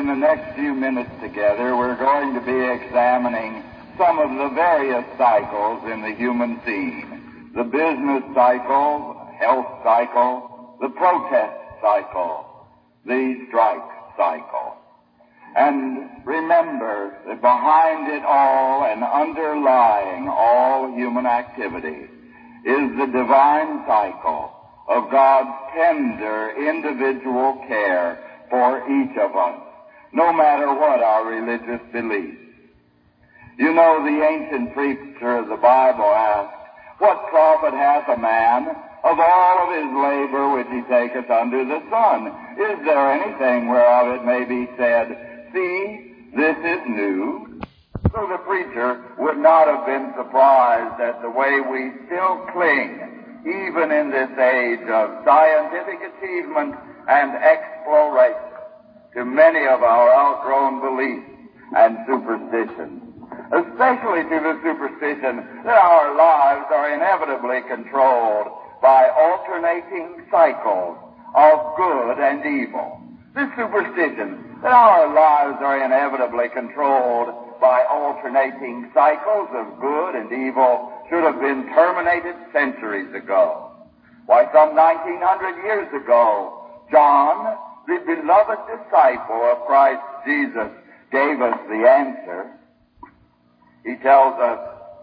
In the next few minutes together, we're going to be examining some of the various cycles in the human scene. The business cycle, health cycle, the protest cycle, the strike cycle. And remember that behind it all and underlying all human activity is the divine cycle of God's tender individual care for each of us, no matter what our religious beliefs. You know, the ancient preacher of the Bible asked, "What profit hath a man of all of his labor which he taketh under the sun? Is there anything whereof it may be said, See, this is new?" So the preacher would not have been surprised at the way we still cling, even in this age of scientific achievement and exploration, to many of our outgrown beliefs and superstitions, especially to the superstition that our lives are inevitably controlled by alternating cycles of good and evil. This superstition that our lives are inevitably controlled by alternating cycles of good and evil should have been terminated centuries ago. Why, some 1900 years ago, John, the beloved disciple of Christ Jesus, gave us the answer. He tells us,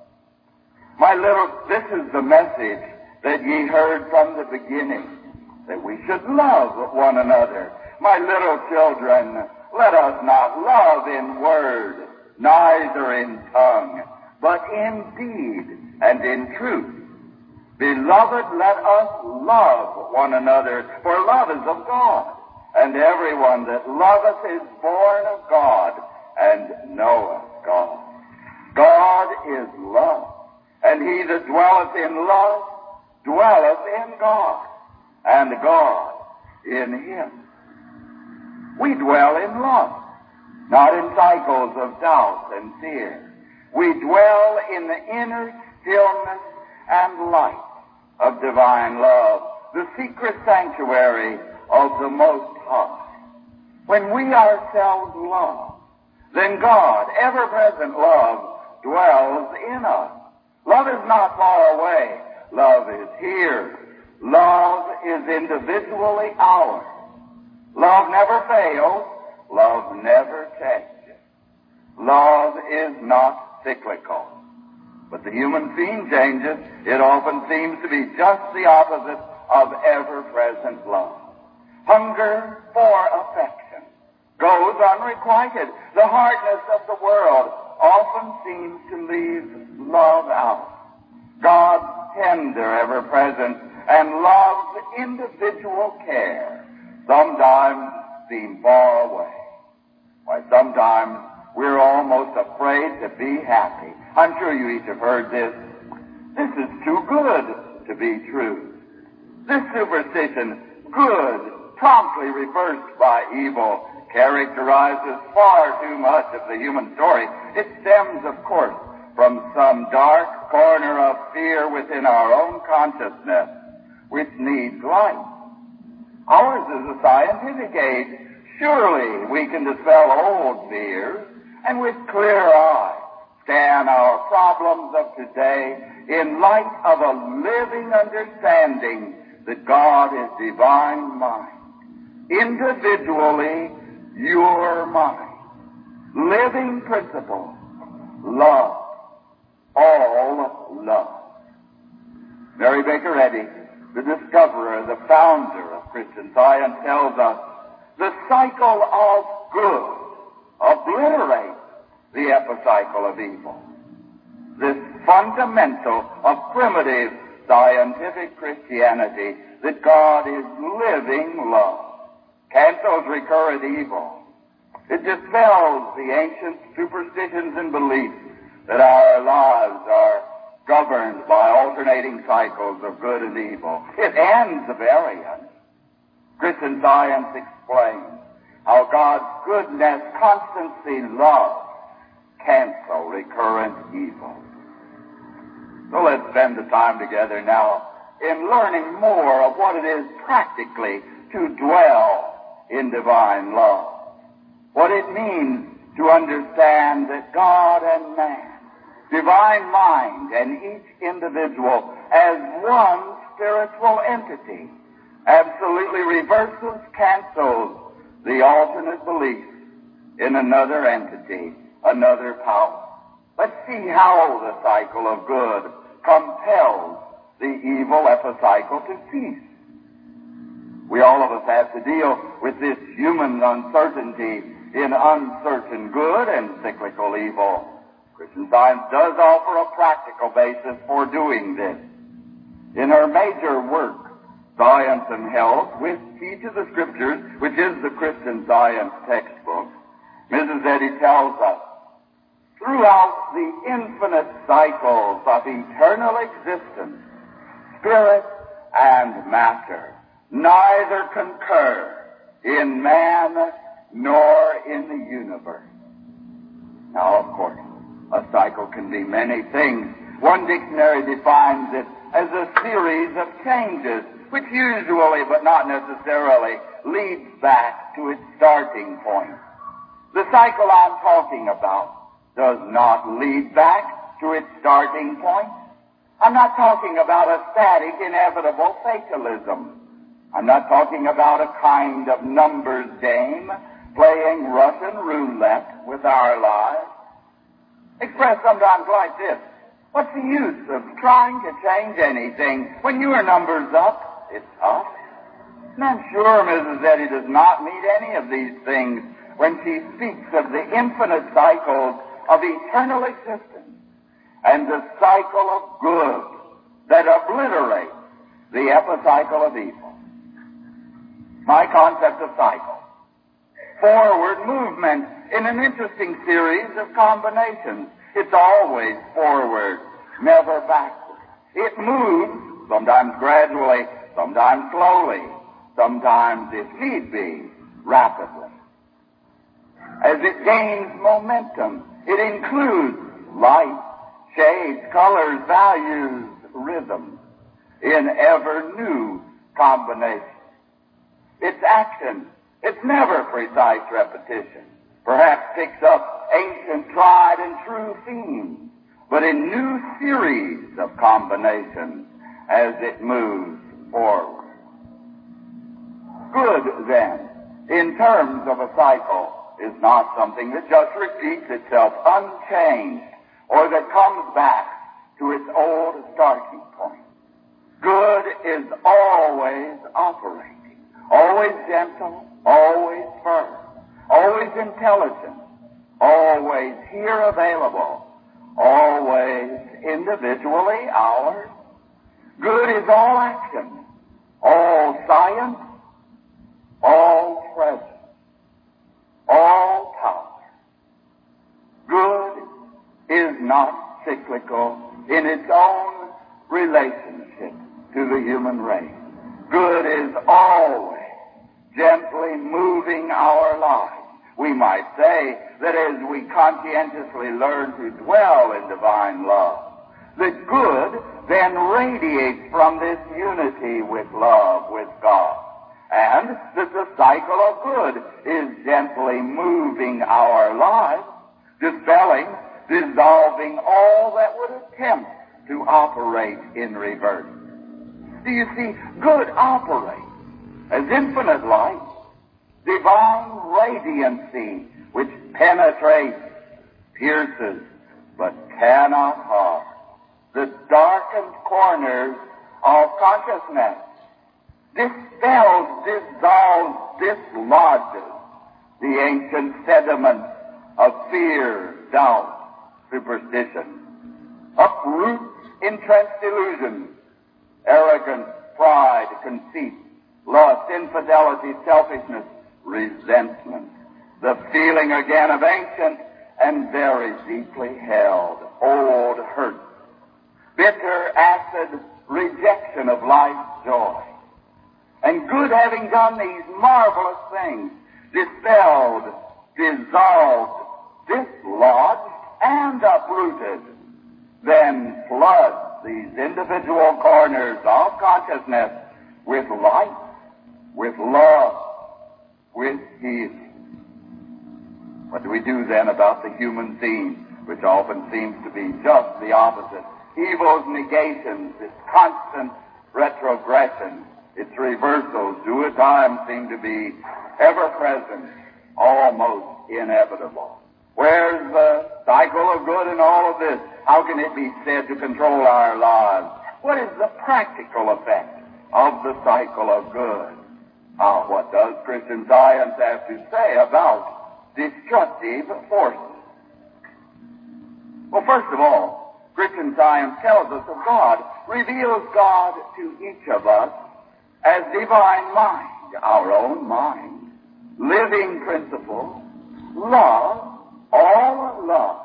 this is the message that ye heard from the beginning, that we should love one another. My little children, let us not love in word, neither in tongue, but in deed and in truth. Beloved, let us love one another, for love is of God, and everyone that loveth is born of God, and knoweth God. God is love, and he that dwelleth in love dwelleth in God, and God in him. We dwell in love, not in cycles of doubt and fear. We dwell in the inner stillness and light of divine love, the secret sanctuary of the Most High. When we ourselves love, then God, ever-present love, dwells in us. Love is not far away. Love is here. Love is individually ours. Love never fails. Love never changes. Love is not cyclical. But the human scene changes. It often seems to be just the opposite of ever-present love. Hunger for affection goes unrequited. The hardness of the world often seems to leave love out. God's tender, ever-present, and love's individual care sometimes seem far away. Why, sometimes we're almost afraid to be happy. I'm sure you each have heard this. This is too good to be true. This superstition, good, promptly reversed by evil, characterizes far too much of the human story. It stems, of course, from some dark corner of fear within our own consciousness, which needs light. Ours is a scientific age. Surely we can dispel old fears and with clear eyes scan our problems of today in light of a living understanding that God is divine mind. Individually, your mind. Living principle. Love. All love. Mary Baker Eddy, the discoverer, the founder of Christian Science, tells us the cycle of good obliterates the epicycle of evil. This fundamental of primitive scientific Christianity, that God is living love, cancels recurrent evil. It dispels the ancient superstitions and beliefs that our lives are governed by alternating cycles of good and evil. It ends the variance. Christian Science explains how God's goodness, constancy, love cancel recurrent evil. So let's spend the time together now in learning more of what it is practically to dwell in divine love. what it means to understand that God and man, divine mind, and each individual as one spiritual entity absolutely reverses, cancels the alternate belief in another entity, another power. Let's see how the cycle of good compels the evil epicycle to cease. We all of us have to deal with this human uncertainty in uncertain good and cyclical evil. Christian Science does offer a practical basis for doing this. In her major work, Science and Health, with Key to the Scriptures, which is the Christian Science textbook, Mrs. Eddy tells us, throughout the infinite cycles of eternal existence, spirit and matter neither concur in man nor in the universe. Now, of course, a cycle can be many things. One dictionary defines it as a series of changes, which usually, but not necessarily, leads back to its starting point. The cycle I'm talking about does not lead back to its starting point. I'm not talking about a static, inevitable fatalism. I'm not talking about a kind of numbers game playing Russian roulette with our lives. Expressed sometimes like this: what's the use of trying to change anything when your number's up? It's up. And I'm sure Mrs. Eddy does not mean any of these things when she speaks of the infinite cycles of eternal existence and the cycle of good that obliterates the epicycle of evil. My concept of cycle: forward movement in an interesting series of combinations. It's always forward, never backward. It moves, sometimes gradually, sometimes slowly, sometimes, if need be, rapidly. As it gains momentum, it includes light, shades, colors, values, rhythms in ever new combinations. Its action, it's never precise repetition, perhaps picks up ancient, tried, and true themes, but in new series of combinations as it moves forward. Good, then, in terms of a cycle, is not something that just repeats itself unchanged or that comes back to its old starting point. Good is always operating, always gentle, always firm, always intelligent, always here available, always individually ours. Good is all action, all science, all presence, all power. Good is not cyclical in its own relationship to the human race. Good is always gently moving our lives. We might say that as we conscientiously learn to dwell in divine love, the good then radiates from this unity with love, with God, and that the cycle of good is gently moving our lives, dispelling, dissolving all that would attempt to operate in reverse. Do you see? Good operates as infinite light, divine radiancy, which penetrates, pierces, but cannot harm the darkened corners of consciousness, dispels, dissolves, dislodges the ancient sediments of fear, doubt, superstition, uproots entrenched illusions, arrogance, pride, conceit, lust, infidelity, selfishness, resentment, the feeling again of ancient and very deeply held old hurt, bitter, acid rejection of life's joy. And good, having done these marvelous things, dispelled, dissolved, dislodged, and uprooted, then floods these individual corners of consciousness with light, with love, with healing. What do we do then about the human theme, which often seems to be just the opposite? Evil's negations, its constant retrogression, its reversals do at times seem to be ever present, almost inevitable. Where's the cycle of good in all of this? How can it be said to control our lives? What is the practical effect of the cycle of good? Now, what does Christian Science have to say about destructive forces? Well, first of all, Christian Science tells us of God, reveals God to each of us as divine mind, our own mind, living principle, love, all love,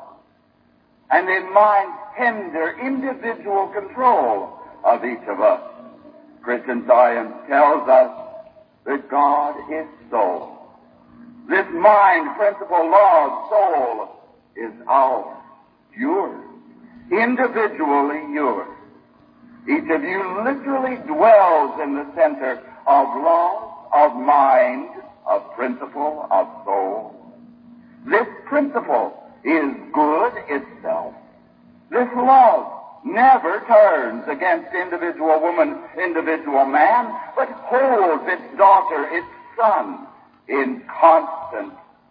and in mind's tender individual control of each of us. Christian Science tells us that God is soul. This mind, principle, love, soul is ours, yours, individually yours. Each of you literally dwells in the center of love, of mind, of principle, of soul. This principle is good itself. This love never turns against individual woman, individual man, but holds its daughter, its son, in constant,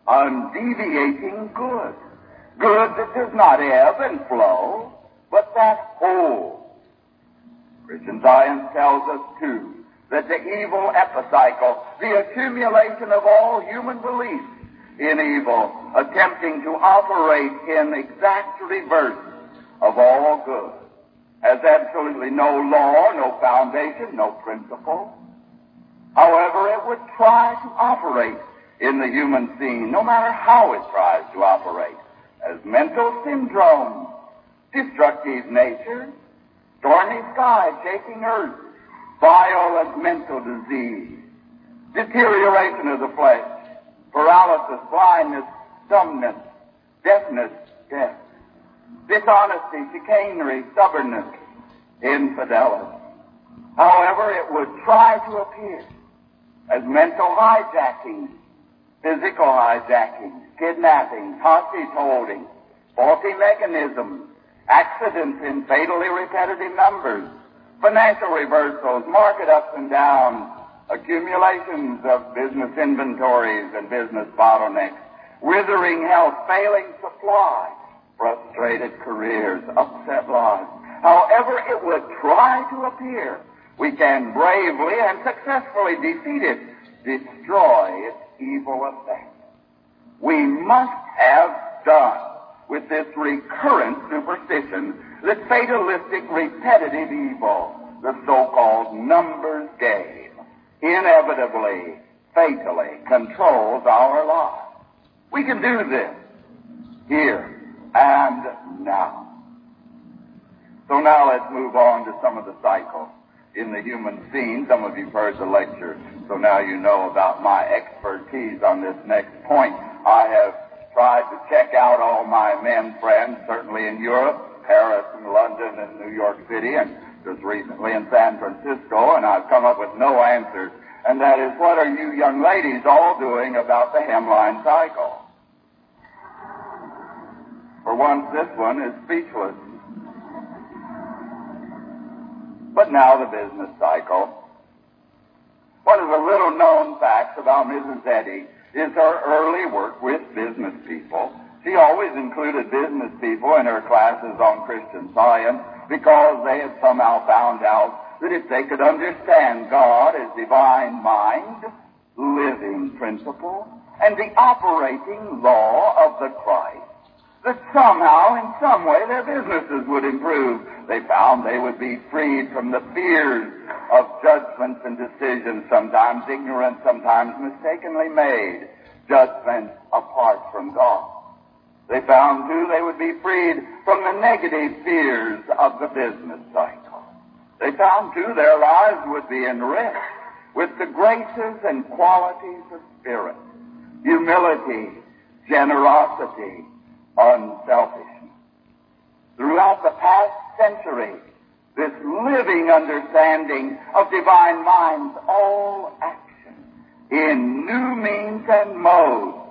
undeviating good. Good that does not ebb and flow, but that holds. Christian Science tells us, too, that the evil epicycle, the accumulation of all human beliefs in evil, attempting to operate in exact reverse of all good, has absolutely no law, no foundation, no principle. However, it would try to operate in the human scene, no matter how it tries to operate, as mental syndrome, destructive nature, stormy sky shaking earth, violent mental disease, deterioration of the flesh, paralysis, blindness, dumbness, deafness, death, dishonesty, chicanery, stubbornness, infidelity. However, it would try to appear as mental hijacking, physical hijacking, kidnapping, hostage holding, faulty mechanisms, accidents in fatally repetitive numbers, financial reversals, market ups and downs, accumulations of business inventories and business bottlenecks, withering health, failing supply, frustrated careers, upset lives. However it would try to appear, we can bravely and successfully defeat it, destroy its evil effect. We must have done with this recurrent superstition, this fatalistic, repetitive evil, the so-called numbers game, inevitably, fatally controls our lives. We can do this here and now. So now let's move on to some of the cycles in the human scene. Some of you've heard the lecture, so now you know about my expertise on this next point. I have tried to check out all my men friends, certainly in Europe, Paris and London and New York City, and just recently in San Francisco, and I've come up with no answers. And that is, what are you young ladies all doing about the hemline cycle? For once, this one is speechless. But now the business cycle. One of the little-known facts about Mrs. Eddy is her early work with business people. She always included business people in her classes on Christian Science because they had somehow found out that if they could understand God as divine mind, living principle, and the operating law of the Christ, that somehow, in some way, their businesses would improve. They found they would be freed from the fears of judgments and decisions, sometimes ignorant, sometimes mistakenly made, judgments apart from God. They found, too, they would be freed from the negative fears of the business cycle. They found, too, their lives would be enriched with the graces and qualities of spirit, humility, generosity, unselfishness. Throughout the past century, this living understanding of divine mind's all action in new means and modes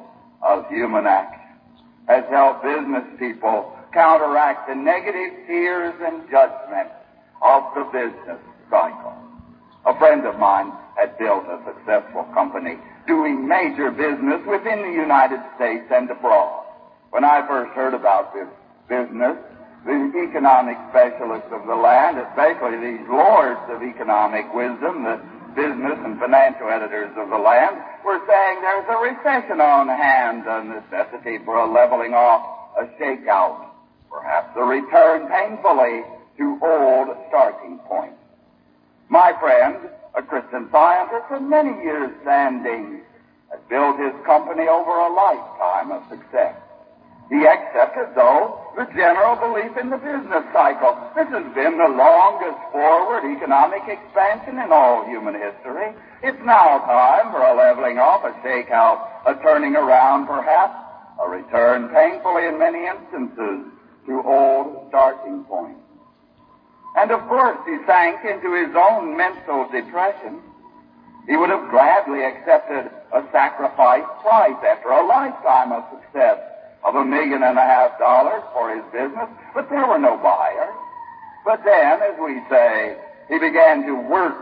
of human action, has helped business people counteract the negative fears and judgment of the business cycle. A friend of mine had built a successful company doing major business within the United States and abroad. When I first heard about this business, the economic specialists of the land, especially these lords of economic wisdom, the business and financial editors of the land, were saying there's a recession on hand, a necessity for a leveling off, a shakeout, perhaps a return painfully to old starting points. My friend, a Christian Scientist for many years standing, has built his company over a lifetime of success. He accepted, though, the general belief in the business cycle. This has been the longest forward economic expansion in all human history. It's now time for a leveling off, a shakeout, a turning around, perhaps, a return, painfully in many instances, to old starting points. And of course, he sank into his own mental depression. He would have gladly accepted a sacrifice price after a lifetime of success of $1.5 million for his business, but there were no buyers. But then, as we say, he began to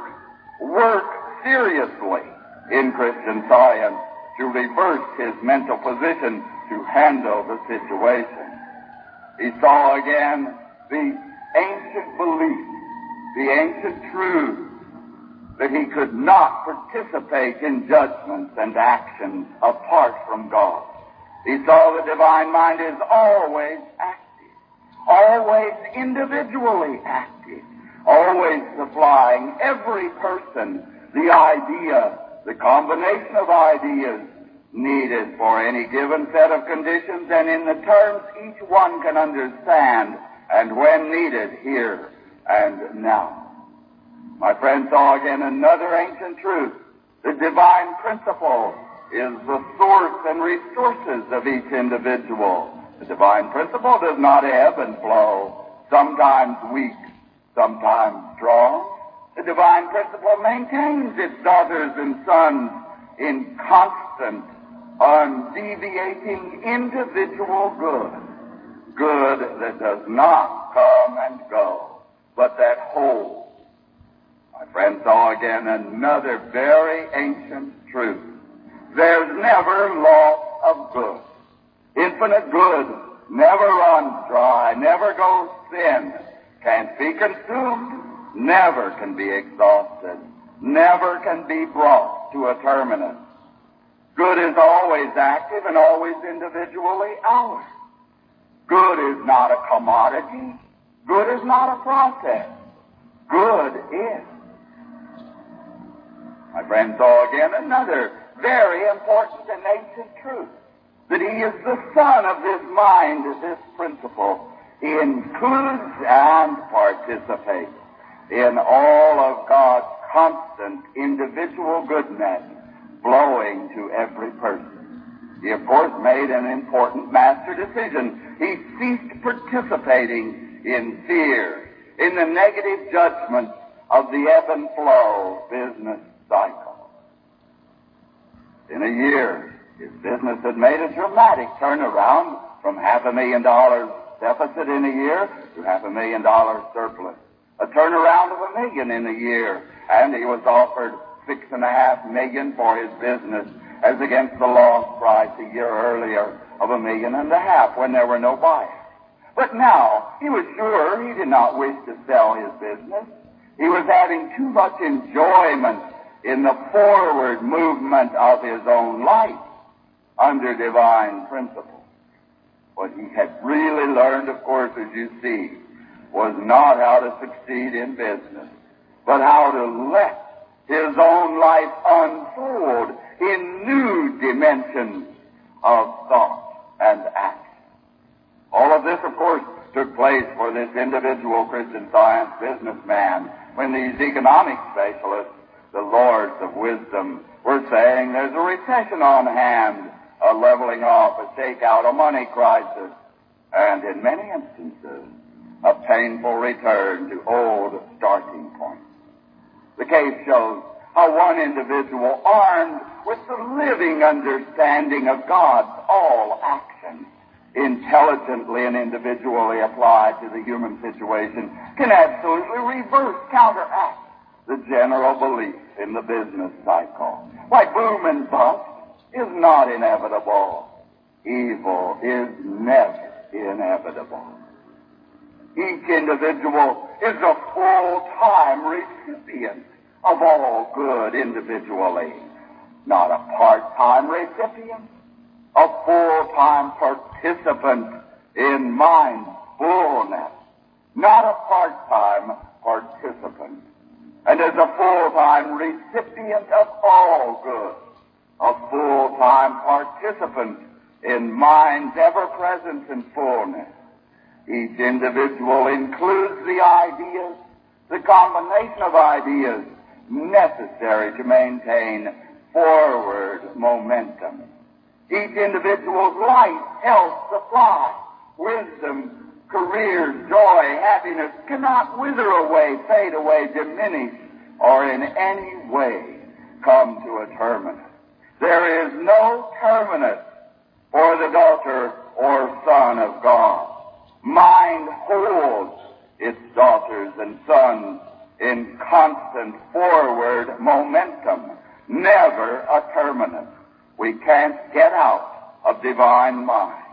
work seriously in Christian Science to reverse his mental position to handle the situation. He saw again the ancient belief, the ancient truth, that he could not participate in judgments and actions apart from God. He saw the divine mind is always active, always individually active, always supplying every person the idea, the combination of ideas needed for any given set of conditions and in the terms each one can understand and when needed here and now. My friend saw again another ancient truth. The divine principle is the source and resources of each individual. The divine principle does not ebb and flow, sometimes weak, sometimes strong. The divine principle maintains its daughters and sons in constant, undeviating individual good that does not come and go, but that holds. My friend saw again another very ancient truth. There's never loss of good. Infinite good never runs dry, never goes thin, can't be consumed, never can be exhausted, never can be brought to a terminus. Good is always active and always individually ours. Good is not a commodity. Good is not a process. Good is. My friend saw again another very important and ancient truth, that he is the son of this mind, this principle. He includes and participates in all of God's constant individual goodness flowing to every person. He, of course, made an important master decision. He ceased participating in fear, in the negative judgments of the ebb and flow business cycle. In a year, his business had made a dramatic turnaround from $500,000 deficit in a year to $500,000 surplus. A turnaround of $1 million in a year, and he was offered $6.5 million for his business, as against the lost price a year earlier of $1.5 million when there were no buyers. But now he was sure he did not wish to sell his business. He was having too much enjoyment in the forward movement of his own life under divine principle. What he had really learned, of course, as you see, was not how to succeed in business, but how to let his own life unfold in new dimensions of thought and action. All of this, of course, took place for this individual Christian Science businessman when these economic specialists, the lords of wisdom, were saying there's a recession on hand, a leveling off, a shakeout, a money crisis, and in many instances, a painful return to old starting points. The case shows one individual armed with the living understanding of God's all actions, intelligently and individually applied to the human situation, can absolutely reverse, counteract the general belief in the business cycle. Why, boom and bust is not inevitable. Evil is never inevitable. Each individual is a full-time recipient of all good individually, not a part-time recipient, a full-time participant in mind fullness, not a part-time participant. And as a full-time recipient of all good, a full-time participant in mind's ever-presence and fullness, each individual includes the ideas, the combination of ideas necessary to maintain forward momentum. Each individual's life, health, supply, wisdom, career, joy, happiness cannot wither away, fade away, diminish, or in any way come to a terminus. There is no terminus for the daughter or son of God. Mind holds its daughters and sons in constant forward momentum, never a terminus. We can't get out of divine mind.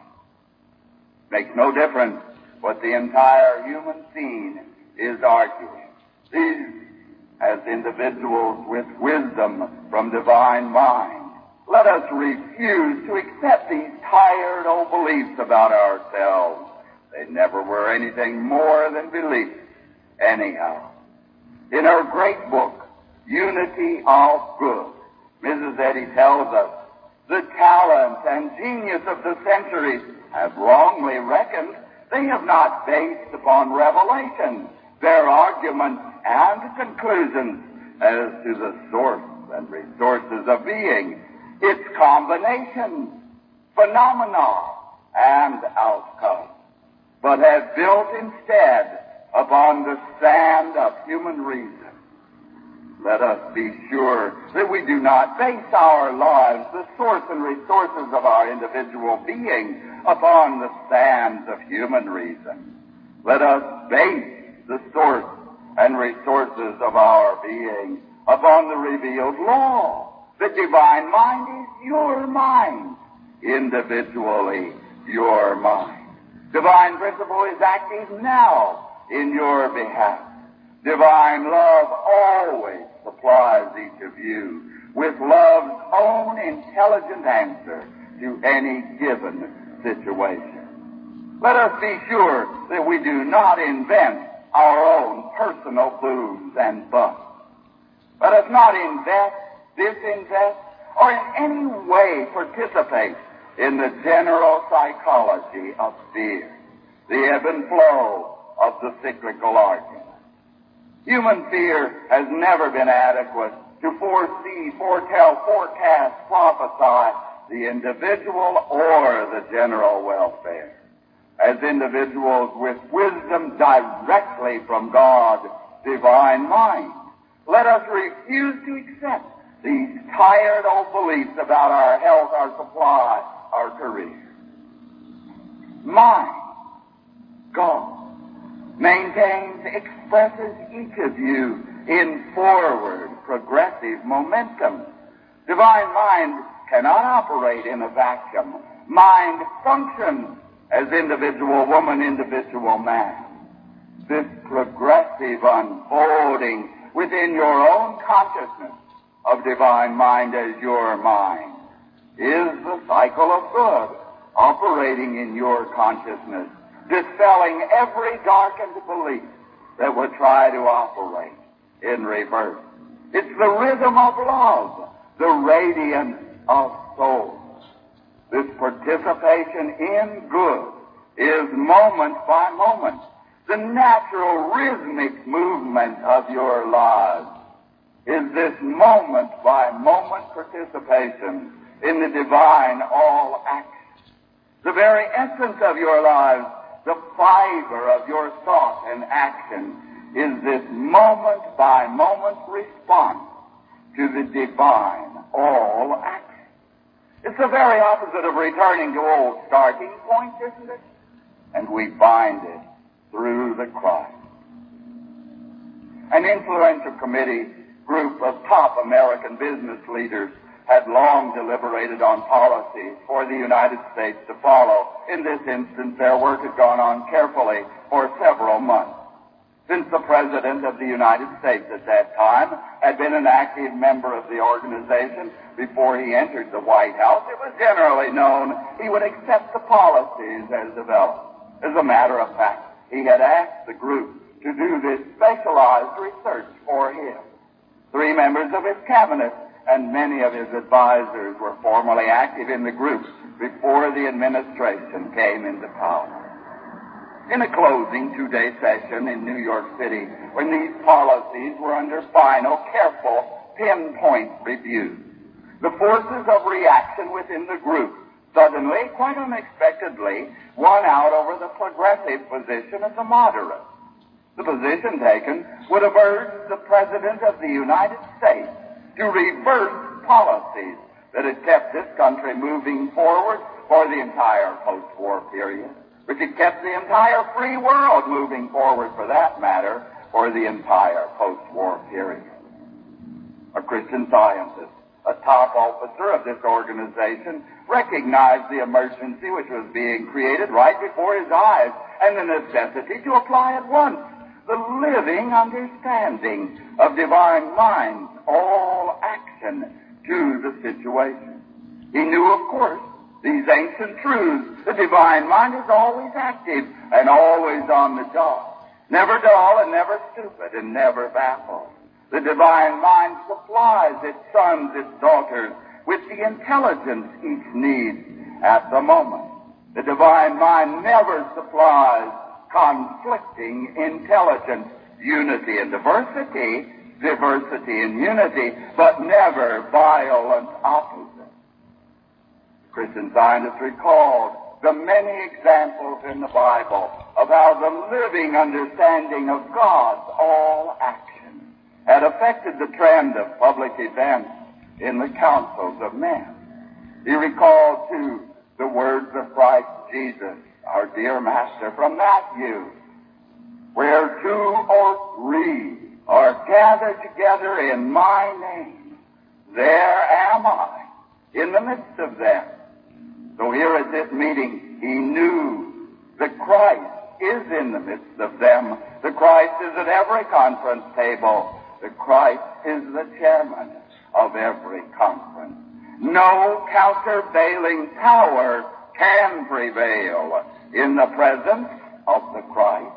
Makes no difference what the entire human scene is arguing. These, as individuals with wisdom from divine mind, let us refuse to accept these tired old beliefs about ourselves. They never were anything more than beliefs, anyhow. In her great book, Unity of Good, Mrs. Eddy tells us, the talent and genius of the centuries have wrongly reckoned they have not based upon revelation their arguments and conclusions as to the source and resources of being, its combinations, phenomena, and outcomes, but have built instead upon the sand of human reason. Let us be sure that we do not base our lives, the source and resources of our individual being, upon the sands of human reason. Let us base the source and resources of our being upon the revealed law. The divine mind is your mind, individually your mind. Divine principle is active now in your behalf. Divine love always supplies each of you with love's own intelligent answer to any given situation. Let us be sure that we do not invent our own personal booms and busts. Let us not invest, disinvest, or in any way participate in the general psychology of fear, the ebb and flow of the cyclical argument. Human fear has never been adequate to foresee, foretell, forecast, prophesy the individual or the general welfare. As individuals with wisdom directly from God's divine mind, let us refuse to accept these tired old beliefs about our health, our supply, our career. Mind, God, maintains, expresses each of you in forward, progressive momentum. Divine mind cannot operate in a vacuum. Mind functions as individual woman, individual man. This progressive unfolding within your own consciousness of divine mind as your mind is the cycle of good operating in your consciousness, dispelling every darkened belief that would try to operate in reverse. It's the rhythm of love, the radiance of souls. This participation in good is moment by moment the natural rhythmic movement of your lives. Is this moment by moment participation in the divine all action. The very essence of your lives, the fiber of your thought and action, is this moment by moment response to the divine all action. It's the very opposite of returning to old starting points, isn't it? And we find it through the Christ. An influential committee group of top American business leaders had long deliberated on policies for the United States to follow. In this instance, their work had gone on carefully for several months. Since the President of the United States at that time had been an active member of the organization before he entered the White House, it was generally known he would accept the policies as developed. As a matter of fact, he had asked the group to do this specialized research for him. 3 members of his cabinet and many of his advisors were formally active in the group before the administration came into power. In a closing 2-day session in New York City, when these policies were under final, careful, pinpoint review, the forces of reaction within the group suddenly, quite unexpectedly, won out over the progressive position of the moderates. The position taken would have urged the President of the United States to reverse policies that had kept this country moving forward for the entire post-war period, which had kept the entire free world moving forward, for that matter, for the entire post-war period. A Christian Scientist, a top officer of this organization, recognized the emergency which was being created right before his eyes and the necessity to apply at once the living understanding of divine minds, all action to the situation. He knew, of course, these ancient truths. The divine mind is always active and always on the job, never dull and never stupid and never baffled. The divine mind supplies its sons, its daughters, with the intelligence each needs at the moment. The divine mind never supplies conflicting intelligence, unity and diversity and unity, but never violent opposites. Christian Scientists recalled the many examples in the Bible of how the living understanding of God's all action had affected the trend of public events in the councils of men. He recalled, too, the words of Christ Jesus, our dear Master, from Matthew, where 2 or 3 are gathered together in my name, there am I in the midst of them. So here at this meeting, he knew that Christ is in the midst of them. The Christ is at every conference table. The Christ is the chairman of every conference. No countervailing power can prevail in the presence of the Christ.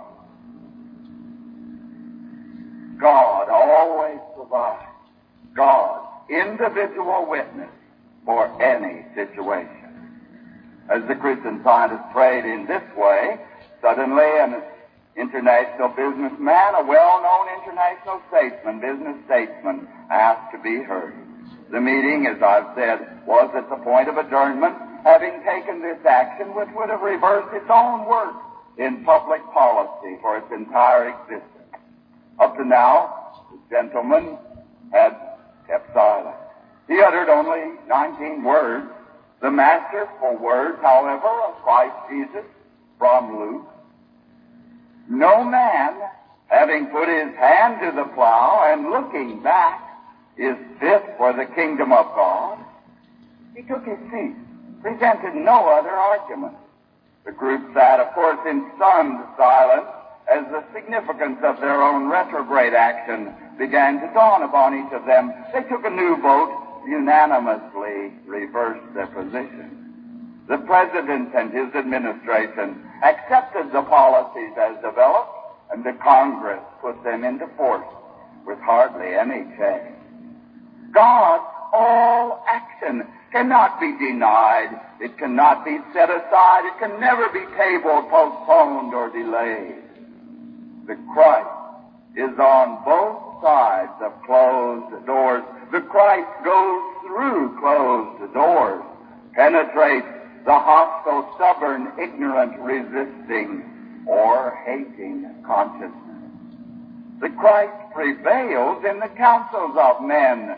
God always provides God's individual witness for any situation. As the Christian Scientist prayed in this way, suddenly an international businessman, a well-known international business statesman, asked to be heard. The meeting, as I've said, was at the point of adjournment, having taken this action which would have reversed its own work in public policy for its entire existence. Up to now, the gentleman had kept silent. He uttered only 19 words, the masterful words, however, of Christ Jesus from Luke. No man, having put his hand to the plow and looking back, is fit for the kingdom of God. He took his seat, presented no other argument. The group sat, of course, in stunned silence as the significance of their own retrograde action began to dawn upon each of them. They took a new vote, unanimously reversed their position. The President and his administration accepted the policies as developed, and the Congress put them into force with hardly any change. God's all action cannot be denied. It cannot be set aside. It can never be tabled, postponed, or delayed. The Christ is on both sides of closed doors. The Christ goes through closed doors, penetrates the hostile, stubborn, ignorant, resisting, or hating consciousness. The Christ prevails in the councils of men.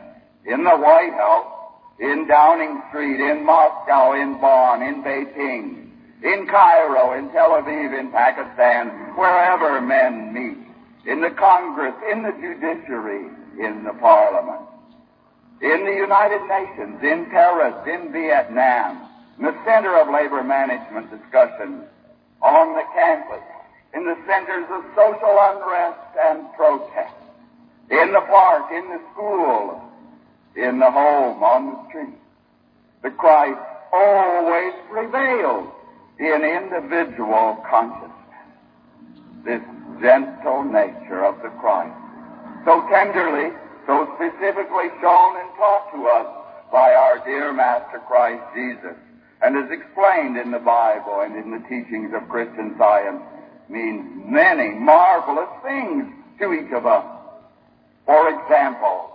in the White House, in Downing Street, in Moscow, in Bonn, in Beijing, in Cairo, in Tel Aviv, in Pakistan, wherever men meet, in the Congress, in the judiciary, in the Parliament, in the United Nations, in Paris, in Vietnam, in the center of labor management discussions, on the campus, in the centers of social unrest and protest, in the park, in the school, in the home, on the street. The Christ always prevails in individual consciousness. This gentle nature of the Christ, so tenderly, so specifically shown and taught to us by our dear Master Christ Jesus, and is explained in the Bible and in the teachings of Christian Science, means many marvelous things to each of us. For example,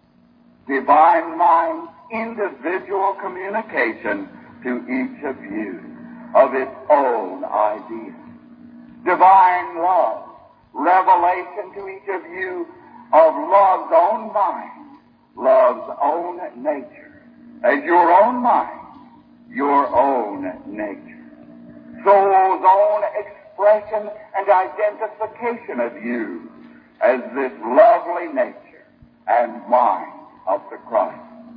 divine mind's individual communication to each of you of its own ideas. Divine love, revelation to each of you of love's own mind, love's own nature, as your own mind, your own nature. Soul's own expression and identification of you as this lovely nature and mind of the Christ.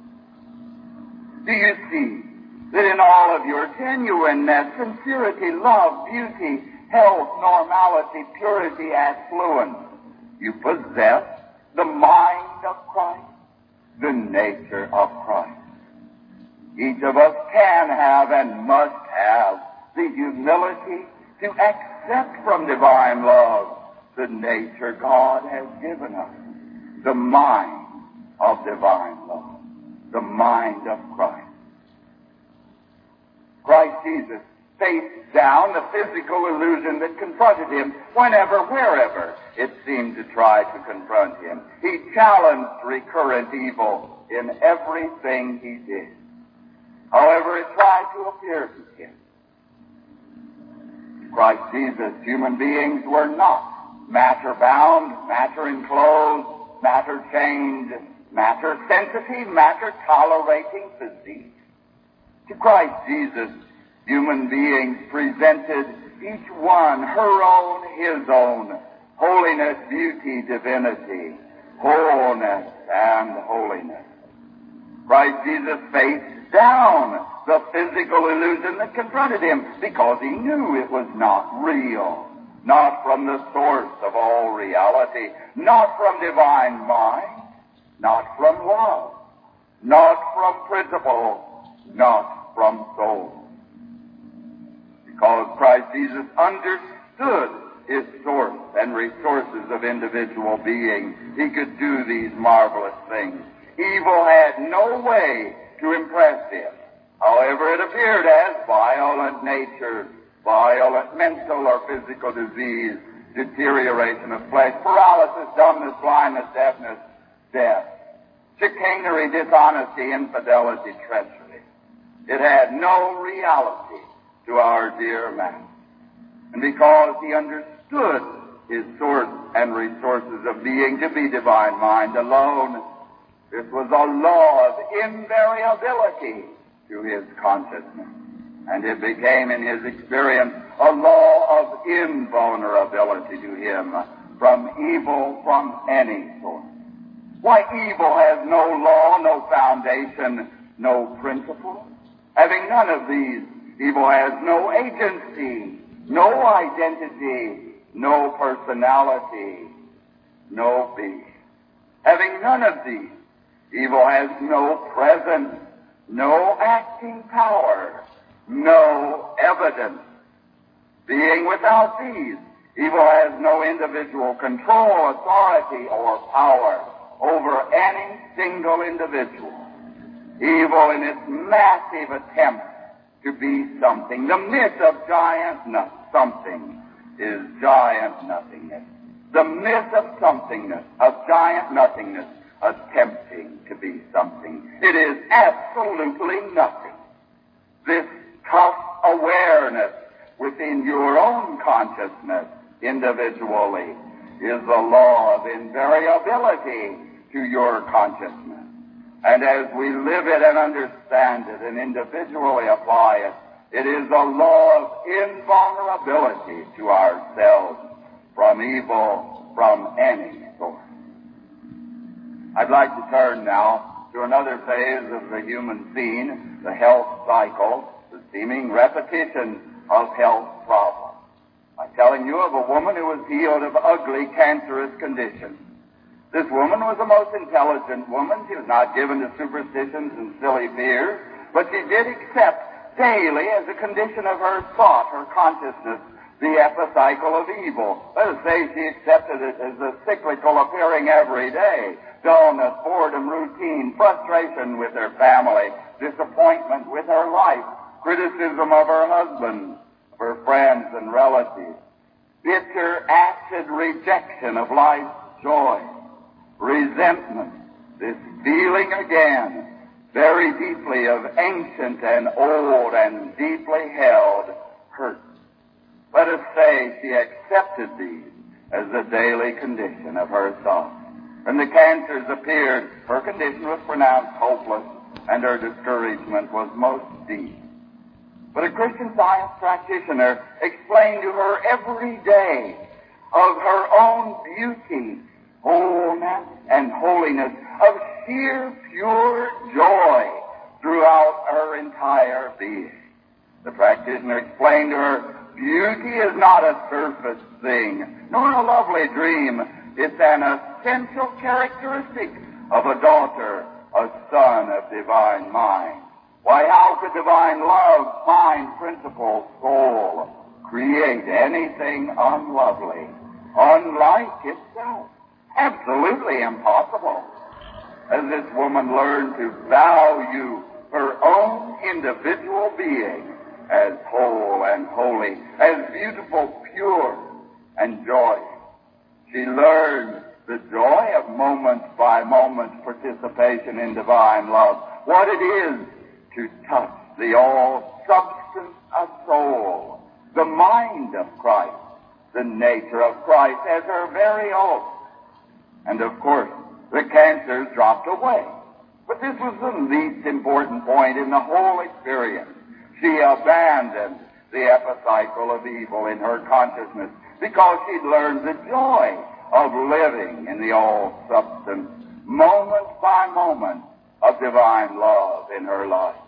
Do you see that in all of your genuineness, sincerity, love, beauty, health, normality, purity, affluence, you possess the mind of Christ, the nature of Christ? Each of us can have and must have the humility to accept from divine love the nature God has given us, the mind of divine love, the mind of Christ. Christ Jesus faced down the physical illusion that confronted him whenever, wherever it seemed to try to confront him. He challenged recurrent evil in everything he did, however it tried to appear to him. Christ Jesus, human beings were not matter-bound, matter-enclosed, matter-chained, matter-sensitive, matter-tolerating physique. To Christ Jesus, human beings presented each one her own, his own, holiness, beauty, divinity, wholeness, and holiness. Christ Jesus faced down the physical illusion that confronted him because he knew it was not real, not from the source of all reality, not from divine mind, not from love, not from principle, not from soul. Because Christ Jesus understood his source and resources of individual being, he could do these marvelous things. Evil had no way to impress him. However, it appeared as violent nature, violent mental or physical disease, deterioration of flesh, paralysis, dumbness, blindness, deafness, death, chicanery, dishonesty, infidelity, treachery. It had no reality to our dear Master. And because he understood his source and resources of being to be divine mind alone, this was a law of invariability to his consciousness. And it became in his experience a law of invulnerability to him from evil from any source. Why, evil has no law, no foundation, no principle. Having none of these, evil has no agency, no identity, no personality, no being. Having none of these, evil has no presence, no acting power, no evidence. Being without these, evil has no individual control, authority, or power over any single individual. Evil in its massive attempt to be something. The myth of giant something is giant nothingness. The myth of somethingness, of giant nothingness, attempting to be something. It is absolutely nothing. This tough awareness within your own consciousness individually is the law of invariability to your consciousness. And as we live it and understand it and individually apply it, it is a law of invulnerability to ourselves from evil from any source. I'd like to turn now to another phase of the human scene, the health cycle, the seeming repetition of health problems. I'm telling you of a woman who was healed of ugly, cancerous conditions. This woman was a most intelligent woman. She was not given to superstitions and silly fears, but she did accept daily as a condition of her thought, her consciousness, the epicycle of evil. Let us say she accepted it as a cyclical appearing every day. Dullness, boredom, routine, frustration with her family, disappointment with her life, criticism of her husband, of her friends and relatives, bitter, acid rejection of life's joy, resentment, this feeling again, very deeply of ancient and old and deeply held hurt. Let us say she accepted these as the daily condition of her thought. When the cancers appeared, her condition was pronounced hopeless, and her discouragement was most deep. But a Christian Science practitioner explained to her every day of her own beauty, wholeness, and holiness, of sheer, pure joy throughout her entire being. The practitioner explained to her, beauty is not a surface thing, nor a lovely dream. It's an essential characteristic of a daughter, a son of divine mind. Why, how could divine love, mind, principle, soul create anything unlovely, unlike itself? Absolutely impossible. As this woman learned to value her own individual being as whole and holy, as beautiful, pure, and joyous, she learned the joy of moment-by-moment participation in divine love, what it is to touch the all-substance of soul, the mind of Christ, the nature of Christ as her very own. And of course, the cancers dropped away. But this was the least important point in the whole experience. She abandoned the epicycle of evil in her consciousness because she'd learned the joy of living in the all-substance, moment by moment, of divine love in her life.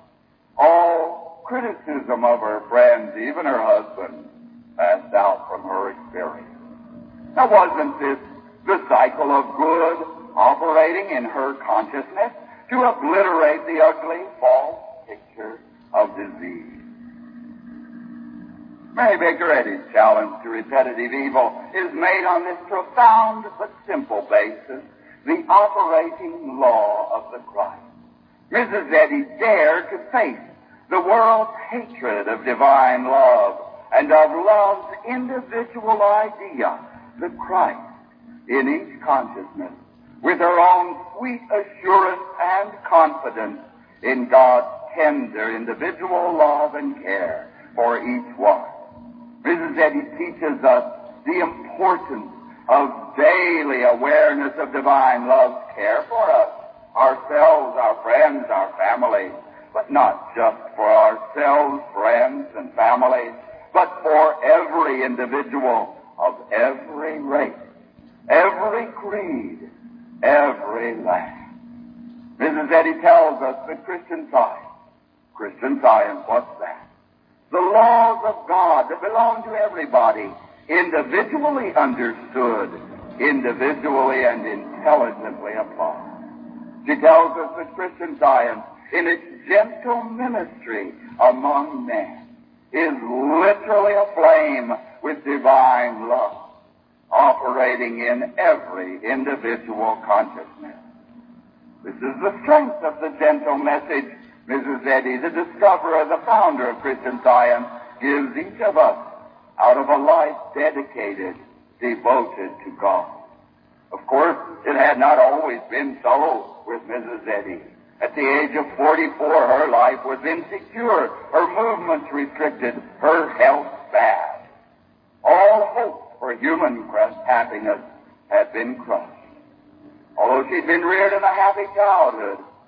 All criticism of her friends, even her husband, passed out from her experience. Now, wasn't this the cycle of good operating in her consciousness to obliterate the ugly, false picture of disease? Mary Baker Eddy's challenge to repetitive evil is made on this profound but simple basis, the operating law of the Christ. Mrs. Eddy dared to face the world's hatred of divine love and of love's individual idea, the Christ, in each consciousness, with her own sweet assurance and confidence in God's tender individual love and care for each one. Mrs. Eddy teaches us the importance of daily awareness of divine love's care for us, ourselves, our friends, our families, but not just for ourselves, friends, and families, but for every individual of every race, every creed, every land. Mrs. Eddy tells us that Christian Science, what's that? The laws of God that belong to everybody, individually understood, individually and intelligently applied. She tells us that Christian Science, in its gentle ministry among men, is literally aflame with divine love, operating in every individual consciousness. This is the strength of the gentle message Mrs. Eddy, the discoverer, the founder of Christian Science, gives each of us out of a life dedicated, devoted to God. Of course, it had not always been so with Mrs. Eddy. At the age of 44, her life was insecure, her movements restricted, her health bad. All hope for human happiness had been crushed. Although she'd been reared in a happy childhood,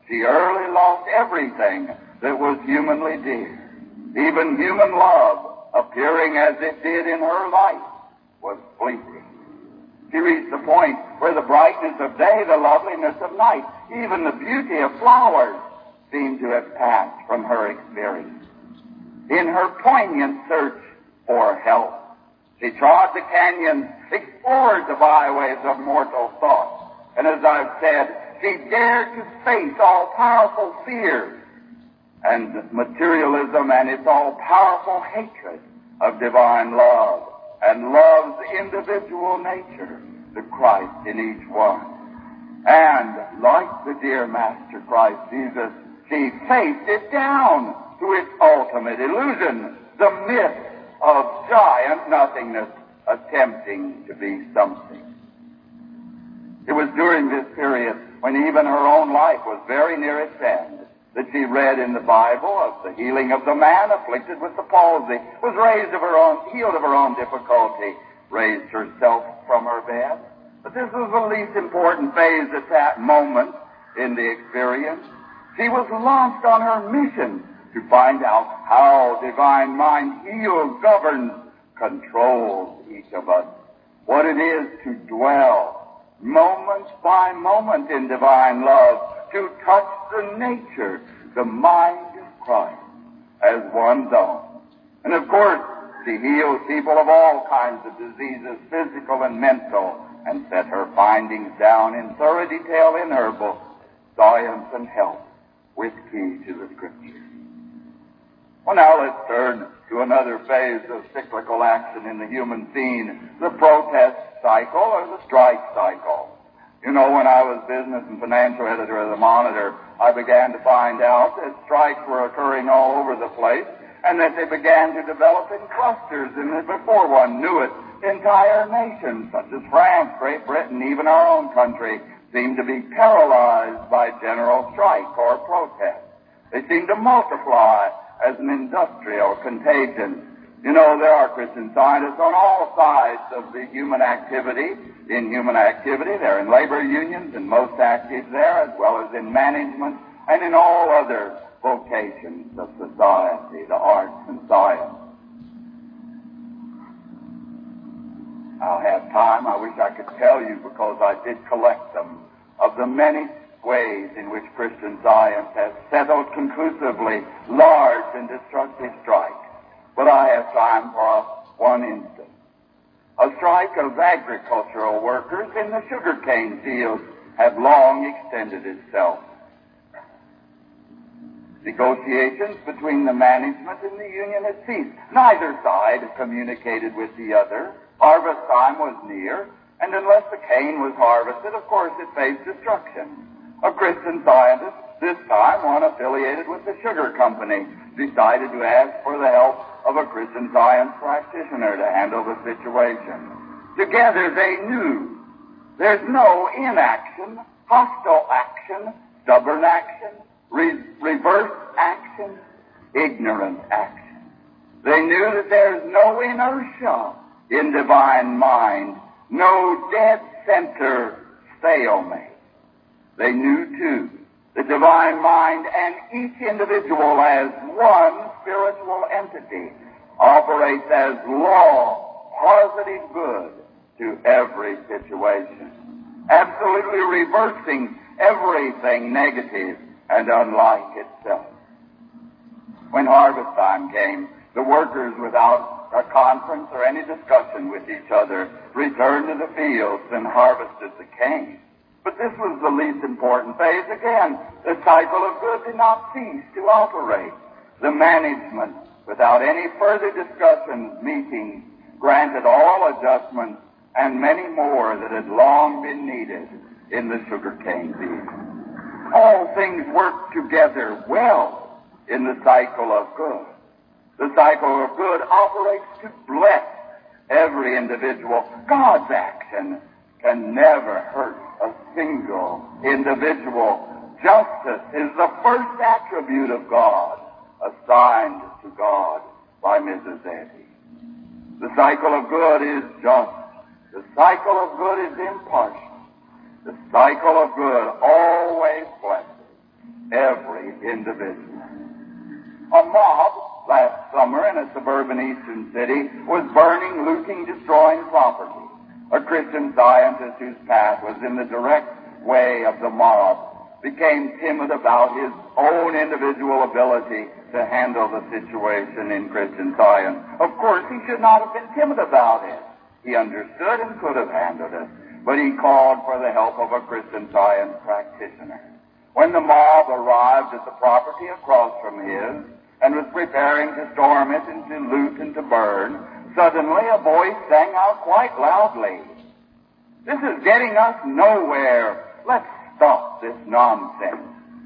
She early lost everything that was humanly dear. Even human love, appearing as it did in her life, was fleeting. She reached the point where the brightness of day, the loveliness of night, even the beauty of flowers seemed to have passed from her experience. In her poignant search for help, she trod the canyons, explored the byways of mortal thought, and as I've said, she dared to face all-powerful fears and materialism and its all-powerful hatred of divine love and love's individual nature, the Christ in each one. And like the dear Master Christ Jesus, she faced it down to its ultimate illusion, the myth of giant nothingness attempting to be something. It was during this period, when even her own life was very near its end, that she read in the Bible of the healing of the man afflicted with the palsy, was healed of her own difficulty, raised herself from her bed. But this was the least important phase at that moment in the experience. She was launched on her mission to find out how divine mind heals, governs, controls each of us, what it is to dwell moment by moment in divine love, to touch the nature, the mind of Christ as one's own. And of course, she heals people of all kinds of diseases, physical and mental, and set her findings down in thorough detail in her book, Science and Health, with Key to the Scriptures. Well, now let's turn to another phase of cyclical action in the human scene, the protest cycle or the strike cycle. You know, when I was business and financial editor of the Monitor, I began to find out that strikes were occurring all over the place and that they began to develop in clusters, and that before one knew it, entire nations, such as France, Great Britain, even our own country, seemed to be paralyzed by general strike or protest. They seemed to multiply as an industrial contagion. You know, there are Christian scientists on all sides of the human activity. In human activity, they're in labor unions and most active there, as well as in management and in all other vocations of society, the arts and science. I'll have time, I wish I could tell you, because I did collect them, of the many ways in which Christian Science has settled conclusively large and destructive strikes. But I have time for one instance. A strike of agricultural workers in the sugarcane fields have long extended itself. Negotiations between the management and the union had ceased. Neither side communicated with the other. Harvest time was near, and unless the cane was harvested, of course it faced destruction. A Christian Scientist, this time one affiliated with the sugar company, decided to ask for the help of a Christian Science practitioner to handle the situation. Together they knew there's no inaction, hostile action, stubborn action, reverse action, ignorant action. They knew that there's no inertia in divine mind, no dead center stalemate. They knew, too, the divine mind and each individual as one spiritual entity operates as law, positive good to every situation, absolutely reversing everything negative and unlike itself. When harvest time came, the workers, without a conference or any discussion with each other, returned to the fields and harvested the cane. But this was the least important phase. Again, the cycle of good did not cease to operate. The management, without any further discussions, meetings, granted all adjustments and many more that had long been needed in the sugarcane field. All things work together well in the cycle of good. The cycle of good operates to bless every individual. God's action can never hurt a single individual. Justice is the first attribute of God, assigned to God by Mrs. Eddy. The cycle of good is just. The cycle of good is impartial. The cycle of good always blesses. every individual. A mob last summer in a suburban eastern city was burning, looting, destroying property. A Christian Scientist whose path was in the direct way of the mob became timid about his own individual ability to handle the situation in Christian Science. Of course, he should not have been timid about it. He understood and could have handled it, but he called for the help of a Christian Science practitioner. When the mob arrived at the property across from his and was preparing to storm it and to loot and to burn, suddenly a voice sang out quite loudly, "This is getting us nowhere. Let's stop this nonsense."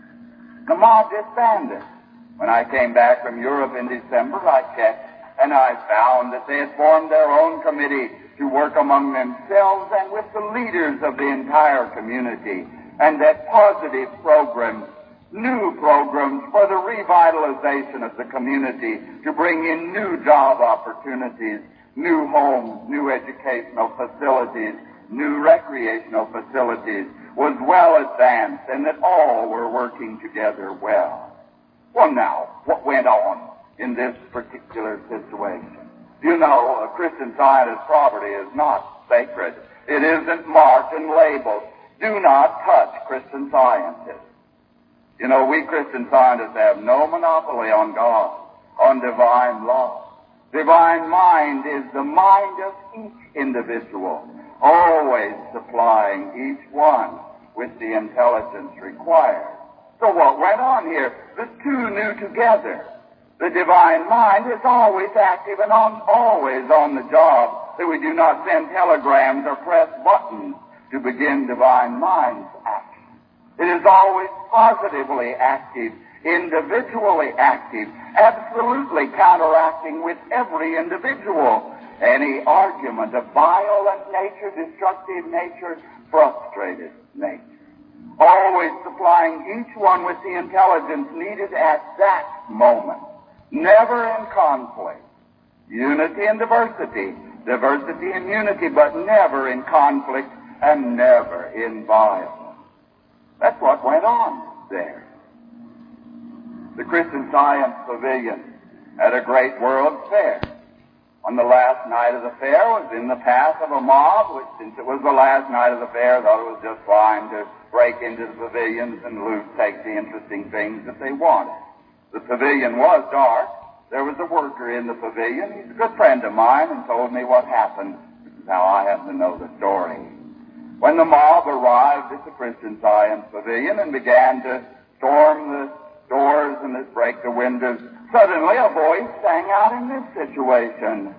The mob disbanded. When I came back from Europe in December, I checked, and I found that they had formed their own committee to work among themselves and with the leaders of the entire community, and that positive programs, new programs for the revitalization of the community to bring in new job opportunities, new homes, new educational facilities, new recreational facilities was well advanced, and that all were working together well. Well, now, what went on in this particular situation? You know, a Christian Scientist property is not sacred. It isn't marked and labeled. Do not touch Christian Scientists. You know, we Christian Scientists have no monopoly on God, on divine law. Divine mind is the mind of each individual, always supplying each one with the intelligence required. So what went on here? The two knew together. The divine mind is always active and always on the job, that we do not send telegrams or press buttons to begin divine mind's action. It is always positively active, individually active, absolutely counteracting with every individual any argument of violent nature, destructive nature, frustrated nature. Always supplying each one with the intelligence needed at that moment. Never in conflict. Unity and diversity. Diversity and unity, but never in conflict and never in violence. That's what went on there. The Christian Science Pavilion at a great World Fair. On the last night of the fair was in the path of a mob, which, since it was the last night of the fair, thought it was just fine to break into the pavilions and loot, take the interesting things that they wanted. The pavilion was dark. There was a worker in the pavilion. He's a good friend of mine and told me what happened. This is how I happen to know the story. When the mob arrived at the Christian Science Pavilion and began to storm the doors and to break the windows, suddenly a voice sang out in this situation,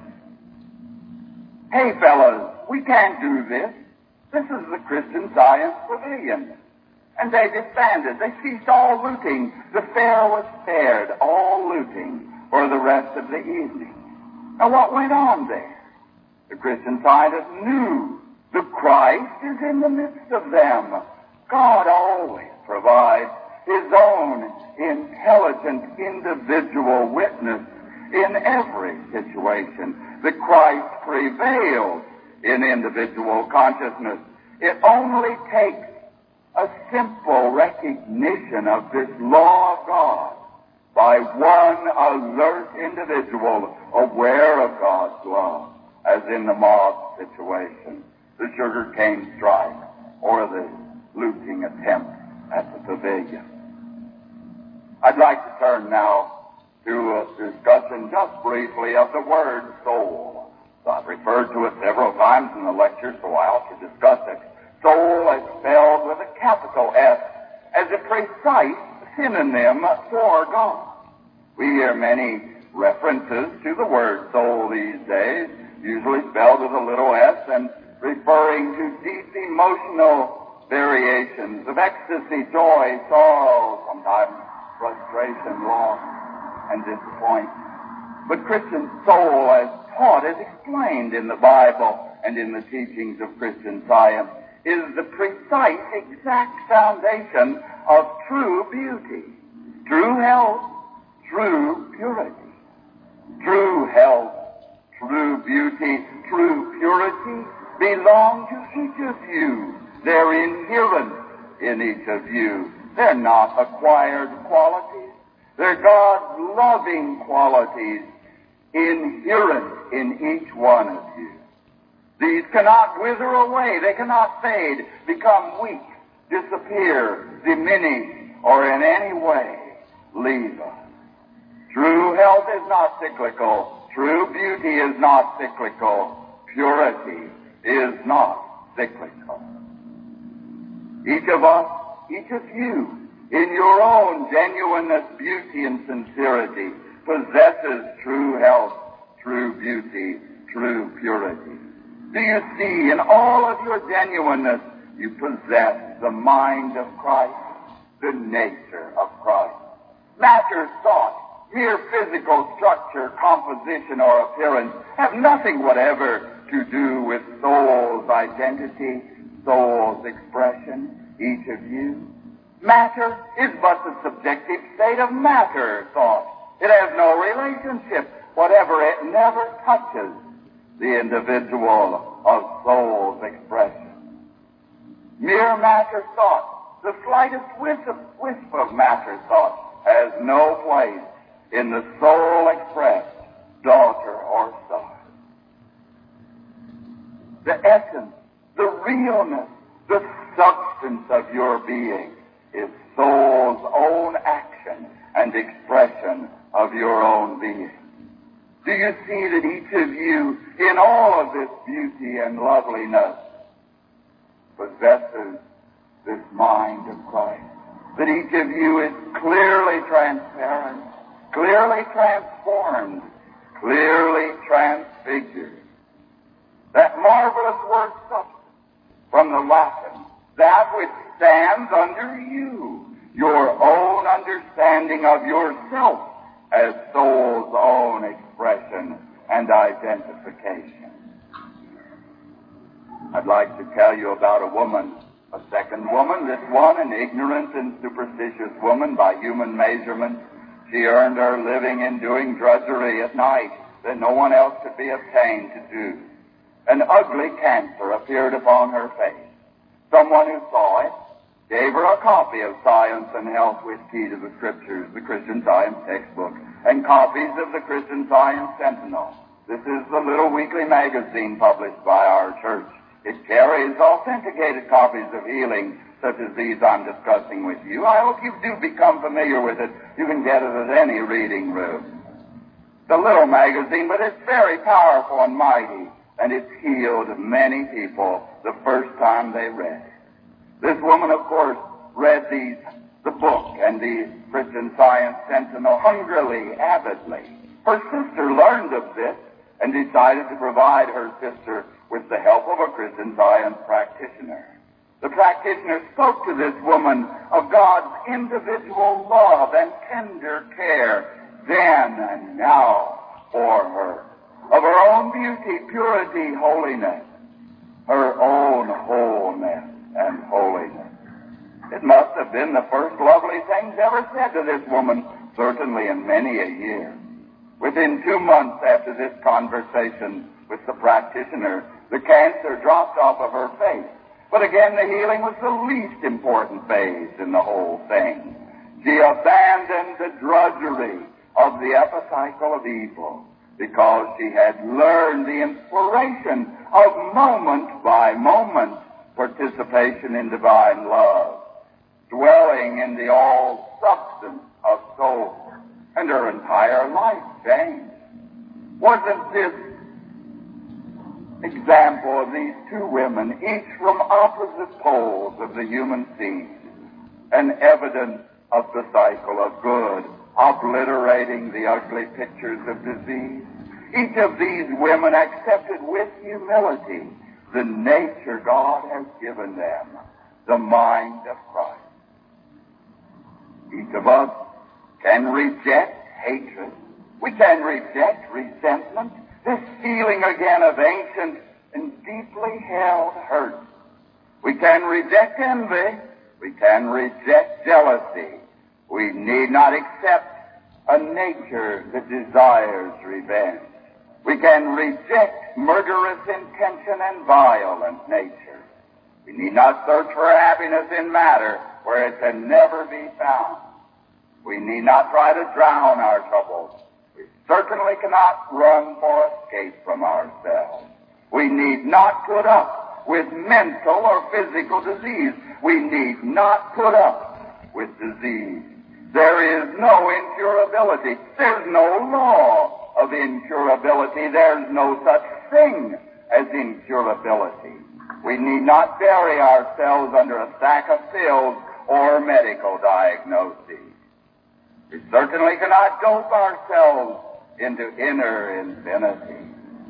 "Hey, fellas, we can't do this. This is the Christian Science Pavilion." And they disbanded. They ceased all looting. The fair was spared all looting for the rest of the evening. Now, what went on there? The Christian Scientists knew the Christ is in the midst of them. God always provides His own intelligent individual witness in every situation. The Christ prevails in individual consciousness. It only takes a simple recognition of this law of God by one alert individual aware of God's love, as in the mob situation, the sugar cane strike, or the looting attempt at the pavilion. I'd like to turn now to a discussion just briefly of the word soul. So I've referred to it several times in the lecture, so I ought to discuss it. Soul is spelled with a capital S as a precise synonym for God. We hear many references to the word soul these days, usually spelled with a little s and referring to deep emotional variations of ecstasy, joy, sorrow, sometimes frustration, loss, and disappointment. But Christian soul, as taught, as explained in the Bible and in the teachings of Christian Science, is the precise, exact foundation of true beauty, true health, true purity. True health, true beauty, true purity belong to each of you. They're inherent in each of you. They're not acquired qualities. They're God's loving qualities inherent in each one of you. These cannot wither away. They cannot fade, become weak, disappear, diminish, or in any way leave us. True health is not cyclical. True beauty is not cyclical. Purity is not cyclical. Each of us, each of you, in your own genuineness, beauty, and sincerity, possesses true health, true beauty, true purity. Do you see, in all of your genuineness, you possess the mind of Christ, the nature of Christ? Matters thought, mere physical structure, composition, or appearance have nothing whatever to do with soul's identity, soul's expression. Each of you. Matter is but the subjective state of matter thought. It has no relationship whatever. It never touches the individual of soul's expression. Mere matter thought, the slightest wisp of matter thought, has no place in the soul-expressed daughter or son. The essence, the realness, the substance of your being is soul's own action and expression of your own being. Do you see that each of you, in all of this beauty and loveliness, possesses this mind of Christ? That each of you is clearly transparent, clearly transformed, clearly transfigured. That marvelous word substance, from the Latin, that which stands under you, your own understanding of yourself as soul's own expression and identification. I'd like to tell you about a woman, a second woman, this one an ignorant and superstitious woman by human measurement. She earned her living in doing drudgery at night that no one else could be obtained to do. An ugly cancer appeared upon her face. Someone who saw it gave her a copy of Science and Health with Key to the Scriptures, the Christian Science textbook, and copies of the Christian Science Sentinel. This is the little weekly magazine published by our church. It carries authenticated copies of healing, such as these I'm discussing with you. I hope you do become familiar with it. You can get it at any reading room. It's a little magazine, but it's very powerful and mighty, and it's healed many people the first time they read it. This woman, of course, read the book and the Christian Science Sentinel hungrily, avidly. Her sister learned of this and decided to provide her sister with the help of a Christian Science practitioner. The practitioner spoke to this woman of God's individual love and tender care then and now for her, of her own beauty, purity, holiness, her own wholeness and holiness. It must have been the first lovely things ever said to this woman, certainly in many a year. Within 2 months after this conversation with the practitioner, the cancer dropped off of her face. But again, the healing was the least important phase in the whole thing. She abandoned the drudgery of the epicycle of evil because she had learned the inspiration of moment by moment participation in divine love, dwelling in the all-substance of soul, and her entire life changed. Wasn't this example of these two women, each from opposite poles of the human seed, an evidence of the cycle of good, obliterating the ugly pictures of disease? Each of these women accepted with humility the nature God has given them, the mind of Christ. Each of us can reject hatred. We can reject resentment, this feeling again of ancient and deeply held hurt. We can reject envy. We can reject jealousy. We need not accept a nature that desires revenge. We can reject murderous intention and violent nature. We need not search for happiness in matter where where it can never be found. We need not try to drown our troubles. We certainly cannot run for escape from ourselves. We need not put up with mental or physical disease. We need not put up with disease. There is no incurability. There's no law of incurability. There's no such thing as incurability. We need not bury ourselves under a sack of pills or medical diagnoses. We certainly cannot dope ourselves into inner infinity.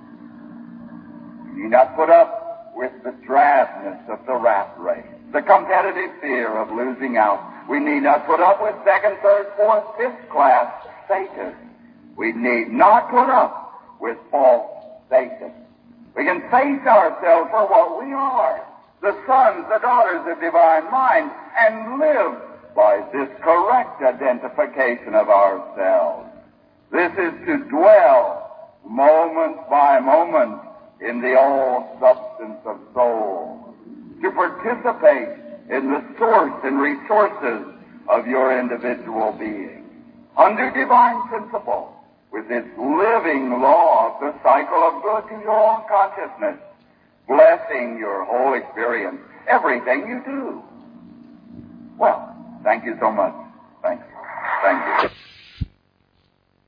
We need not put up with the drabness of the rat race, the competitive fear of losing out. We need not put up with second, third, fourth, fifth class status. We need not put up with false status. We can face ourselves for what we are, the sons, the daughters of divine mind, and live by this correct identification of ourselves. This is to dwell moment by moment in the all-substance of soul, to participate in the source and resources of your individual being, under divine principle, with this living law of the cycle of good to your own consciousness, blessing your whole experience, everything you do. Well, thank you so much. Thank you. Thank you.